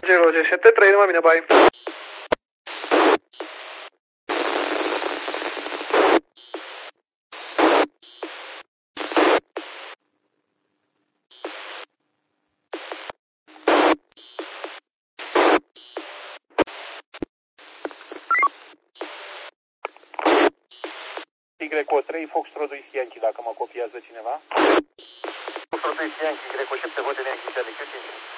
Roger, 7-3, numai bine, bye. Y3 Foxtrot Yankee, dacă mă copiază cineva. Foxtrot Yankee, Y7 Hotel Yankee, de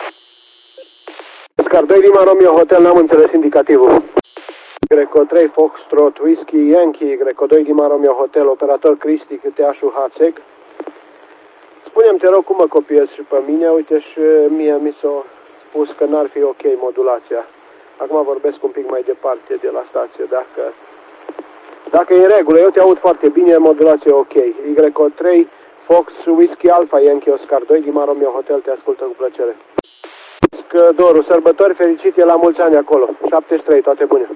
Oscar 2 Lima Romeo Hotel, n-am înțeles indicativul. Y3 Foxtrot Whiskey Yankee, Y2 Lima Romeo Hotel, operator Cristi, câteașul HACEG. Spune-mi, te rog, cum mă copiezi și pe mine? Uite, și mie mi s-a spus că n-ar fi ok modulația. Acum vorbesc un pic mai departe de la stație, dacă e în regulă, eu te aud foarte bine, modulație ok. Y3 Fox Whiskey Alpha Yankee Oscar 2 Lima Romeo Hotel, te ascultă cu plăcere. Doru, sărbători fericite, la mulți ani acolo. 73, toate bune.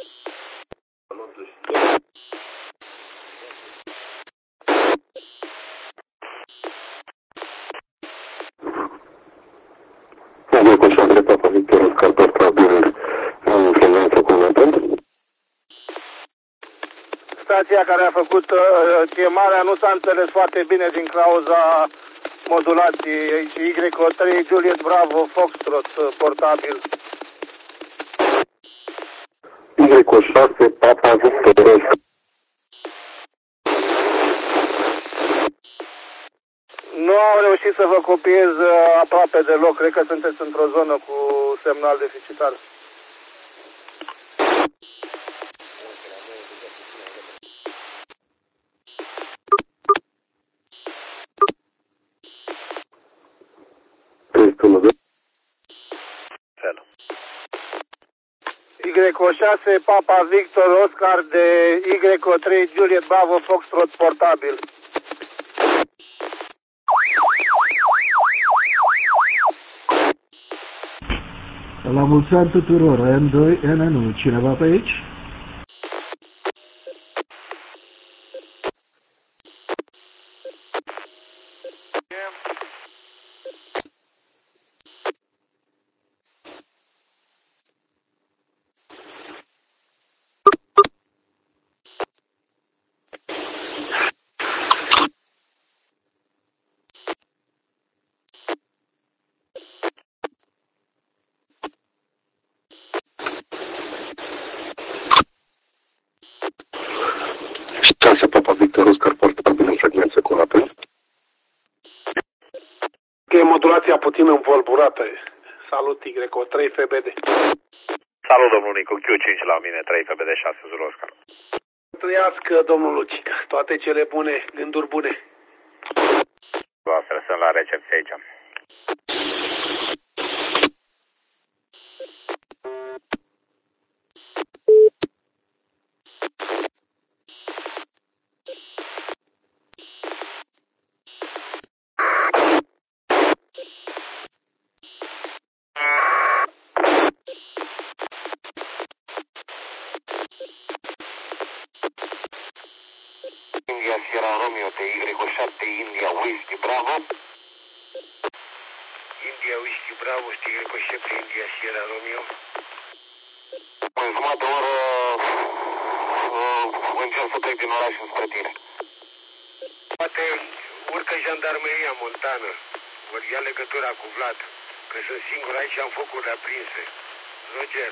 Stația care a făcut chemarea nu s-a înțeles foarte bine din cauza modulației. Aici Y3 Juliet Bravo Foxtrot portabil. Y6 Papa Victor. Nu am reușit să vă copiez aproape deloc. Cred că sunteți într-o zonă cu semnal deficitar. Y6 Papa Victor Oscar de Y3 Juliet Bravo Foxtrot portabil. La mulți ani tuturor, N2, NN1, cineva pe aici? Stația Papa Victor Oscar portabil în frecvență cu apel. E modulația puțin învolburată. Salut, Y3 FBD. Salut, domnul Nicu, Q5 la mine, 3 FBD 6 Zulu Oscar. Trăiască, domnul Lucic, toate cele bune, gânduri bune. Voastră, sunt la recepție aici. India Sierra Romeo de Y7 India Whiskey Bravo. India Whiskey Bravo de Y7 India Sierra Romeo. În jumătate de oră încerc să plec din oraș înspre tine. Poate urcă jandarmeria montană, vor ia legătura cu Vlad, că sunt singur aici, am focuri aprinse. Roger.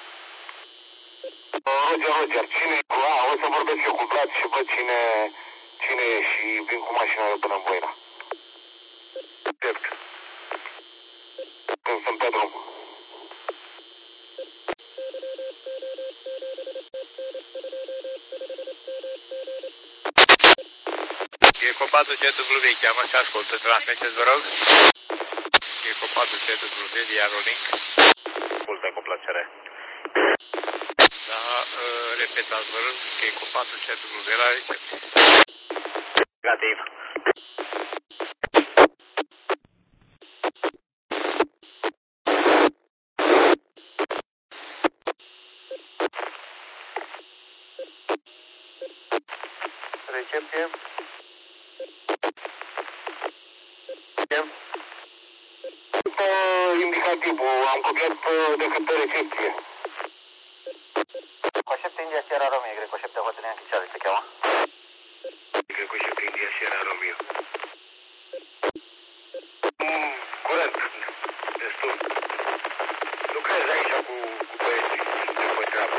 Roger, cine e cu A? O să vorbesc eu cu Vlad și văd cine e și vin cu mașina eu până în Voina. Drept. Când sunt pe drum. Eco 4 CW, cheamă și ascultă, transmiteți, vă rog. Eco 4 CW, Diarolink. Ascultă cu plăcere. Da, repetați, vă rog, Eco 4 CW la recepție. Negativ. Recepție. Indicativ indicativul, am copiat decât pe recepție. Greco 7 India Sierra Romeo, Greco 7 Hotel Yankee Charlie, se cheamă? Greco 7 India Sierra Romeo. Curent, destul. Lucrez aici cu băieții, suntem pe treabă.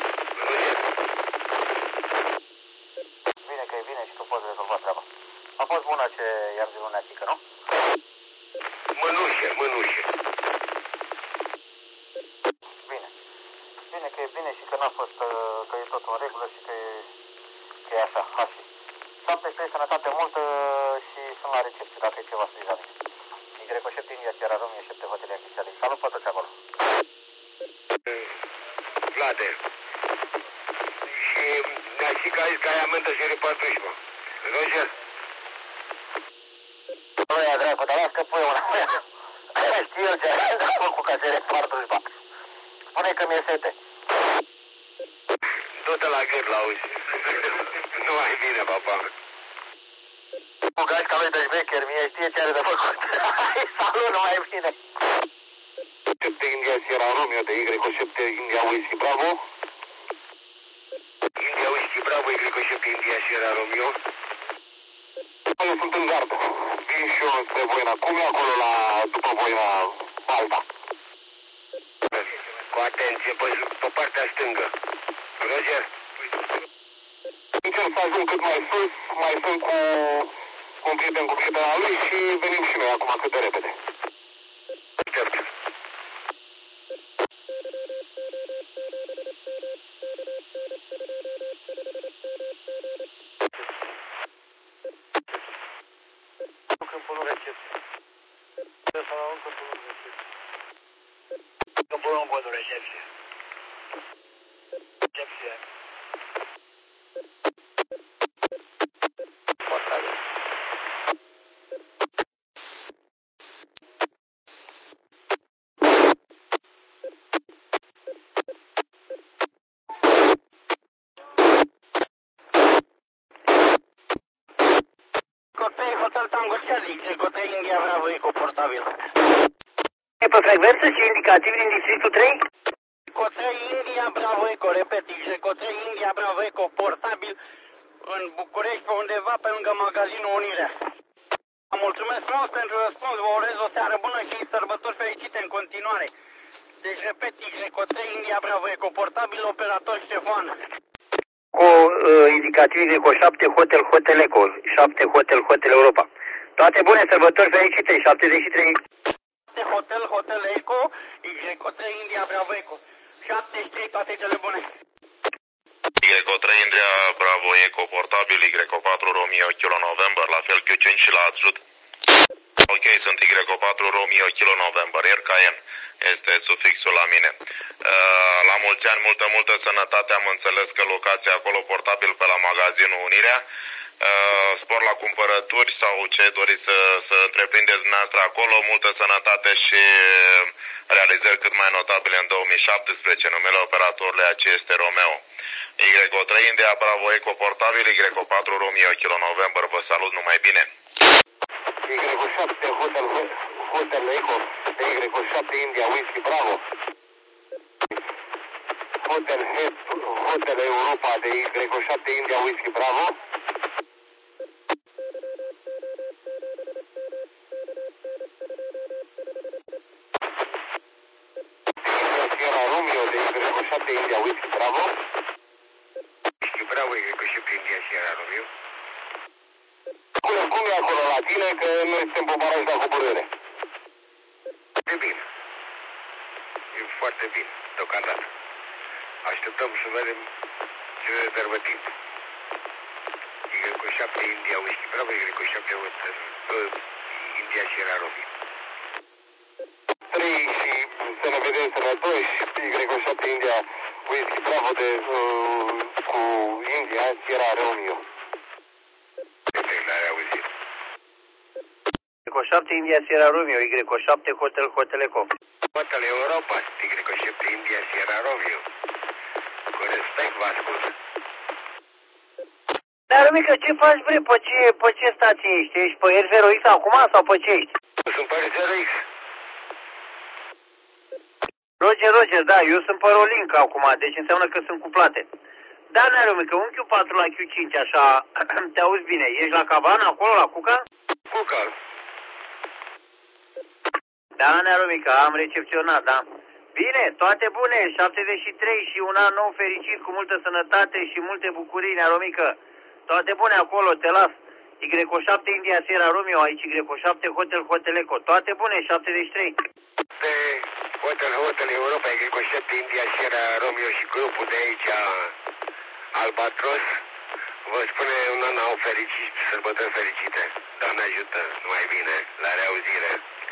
Bine că e bine și tu poți rezolva treaba. A fost bună ce i-am zis lunea tică, nu? Mânușe. Bine. Bine că e bine și că n-a fost, că e totul în regulă și că e așa, hași. 17 sănătate multă și sunt la recepție, dacă e ceva să-i zame. Greco 7 India Sierra Romeo, 7 Hotel Yankee Charlie. Salut pe toți acolo. Vlade. Și ne-a zis că ai amendă și repartuși, mă. Roger? Băi, ia dracu, dar las că pui una. Știu el ce a făcut ca să repartuși, bă. Spune că mi-e sete. Du-te la gât, l-auzi. Nu mai bine, papa. Cu gașca lui de șmecher, mie știe ce are de făcut. Salut, nu mai bine. 7 India Sierra Romeo de Y7 India Whiskey Bravo. India Whiskey Bravo, Y7 India Sierra Romeo. Eu sunt în gardă. Vin și eu spre Voina. Cum e acolo după Voina Alta? Cu atenție, pe partea stângă. Roger? Încerc să ajung cât mai sus, mai sunt cu un prieten cu prietena lui și venim și noi acum cât de repede. Aștept. Câmpul în recepție. Câmpul în podul recepție. Recepție. Portabil. Hotel Tango Charlie, Greco 3 India Bravo Eco portabil. E pe frecvență și indicativ din districtul 3? Greco 3 India Bravo Eco, repet, Greco 3 India Bravo Eco portabil în București, pe undeva pe lângă magazinul Unirea. Mulțumesc frumos pentru răspuns, vă urez o seară bună și sărbători fericite în continuare. Deci, repet, Greco 3 India Bravo Eco portabil, operator Ștefan. Cu indicativ Greco 7 Hotel Eco, 7 Hotel Europa. Toate bune, sărbători fericite, 73. 7 Hotel Eco, Y3 India Bravo Eco. 73, toate cele bune. Y3 India Bravo Eco portabil, Y4 Romeo Kilo November, la fel Q5 și la Atzut. Ok, sunt Y4 Romeo Kilo November, Air Cayenne. Este sufixul la mine. La mulți ani, multă sănătate, am înțeles că locația acolo portabil pe la magazinul Unirea. Spor la cumpărături sau ce doriți să întreprindeți dumneavoastră acolo, multă sănătate și realizări cât mai notabile în 2017. Numele operatorului aceea este Romeo. Y3 India Bravo Eco portabil, Y4 Romeo Kilo November, vă salut, numai bine. Y7 Hotel Eco de Y7 India Whiskey Bravo. Hotel Europa de Y7 India Whiskey Bravo. Sierra Romeo de Y7 India Whiskey Bravo. Whiskey Bravo, Y7 India Sierra Romeo. Cum e acolo la tine, că noi suntem pe baraj la coborâre? E bine. E foarte bine, deocamdată. Așteptăm să vedem ce rezervă timp. Y7 India Whiskey Bravo, Y7 India Sierra Romeo. 3 și să ne vedem sănătoși, Y7 India Whiskey Bravo cu India Sierra Romeo. L-ai auzit. Y7 India Sierra Romeo, Y7 Hotel Eco. Hotel Europa, Y7 India Sierra Romeo. Cu respect vă ascult. Dar, mică, ce faci, bre? Pe ce stație ești? Ești pe R0X acum sau pe ce ești? Sunt pe R0X. Roger, da, eu sunt pe Rolink acum, deci înseamnă că sunt cuplate. Da, Nearomică, un Q4 la Q5, așa, te auzi bine. Ești la cabana, acolo, la Cuca? Cuca. Da, Nearomică, am recepționat, da. Bine, toate bune, 73 și un an nou fericit, cu multă sănătate și multe bucurii, Nearomică. Toate bune acolo, te las. Y7 India Sierra Romeo, aici Y7 Hotel Eco. Toate bune, 73. Pe Hotel Europa, Y7 India Sierra Romeo și grupul de aici, Albatros, vă spune un an nou fericit, sărbători fericite. Doamne ajută, numai bine, la reauzire.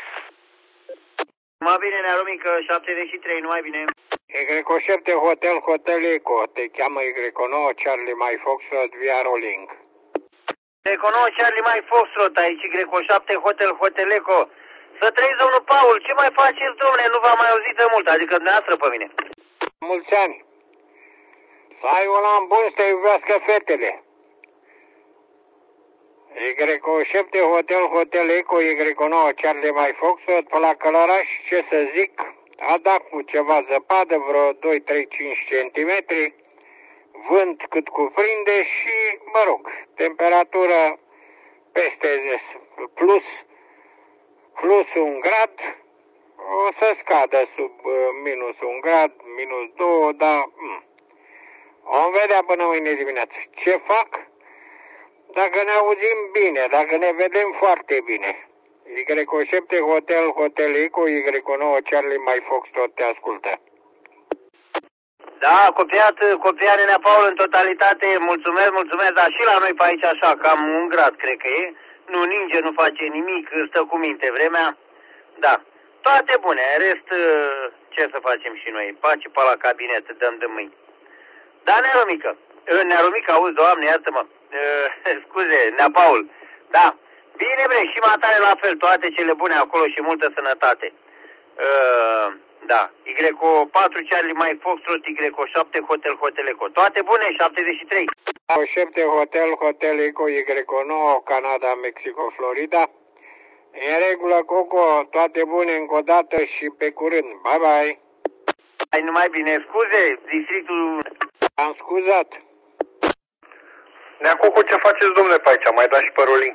Numai bine, Nearomică, 73, numai bine. Y7 Hotel Eco, te cheamă Y9 Charlie Mike Foxtrot via Rolling. Y9 Charlie Mike Foxtrot, aici Y7 Hotel Eco. Să trăiți, domnul Paul, ce mai faceți, domnule? Nu v-am mai auzit de mult, adică dumneavoastră pe mine. Mulți ani. Să ai un an bun, să te iubească fetele. Y7 Hotel Eco, Y9 Charlie Mike Foxtrot, pe la Călăraș, ce să zic, a dat cu ceva zăpadă, vreo 2-3-5 cm, vânt cât cuprinde și, mă rog, temperatură peste plus 1 grad, o să scadă sub minus 1 grad, minus 2, dar vom vedea până mâine dimineață. Ce fac? Dacă ne auzim bine, dacă ne vedem foarte bine. Y7 Hotel Eco, Y9 Charlie Mike Foxtrot te ascultă. Da, copiat Nenea Paul în totalitate, mulțumesc, dar și la noi pe aici așa, cam 1 grad cred că e. Nu ninge, nu face nimic, stă cu minte vremea. Da, toate bune, în rest, ce să facem și noi? Pace pe la cabinet, dăm de mâini. Da, Nearomică, auzi, Doamne, iartă-mă. Scuze, Nea Paul. Da, bine, bre, și matare la fel, toate cele bune acolo și multă sănătate. Da, Y4 Charlie Mike Foxtrot, Y7 Hotel Eco. Toate bune, 73. Y7 Hotel Eco, Y9 Canada, Mexico, Florida. În regulă, Coco, toate bune încă o dată și pe curând. Bye, bye. Ai numai bine, scuze, districtul... Am scuzat. Nea Coco, ce faceți, domnule, pe aici? Mai dați și pe Rolink,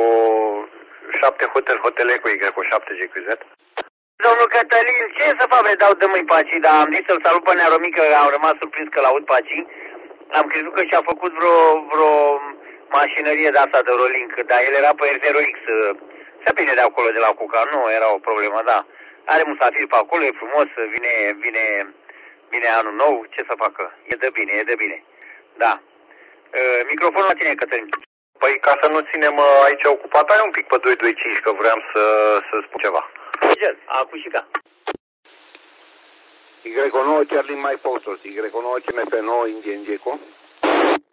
Y7 Hotel Eco, Y7 GQZ? Domnul Cătălin, ce să fac, dau de mâini Paci, dar am zis să-l salut pe Nearomică, am rămas surprins că l-aud Paci. Am crezut că și-a făcut vreo mașinărie de asta de Rolink, dar el era pe R0X. Se bine de acolo, de la Cuca, nu era o problemă, da. Are musafir pe acolo, e frumos, vine anul nou, ce să facă? E de bine. Da. Microfonul la tine, Cătălin. Păi ca să nu ținem aici ocupat, ai un pic pe 225, că vreau să spun ceva. Acușica. Y9 Charlie Mike Foxtrot, Y9 CMP9 Indian Gecko.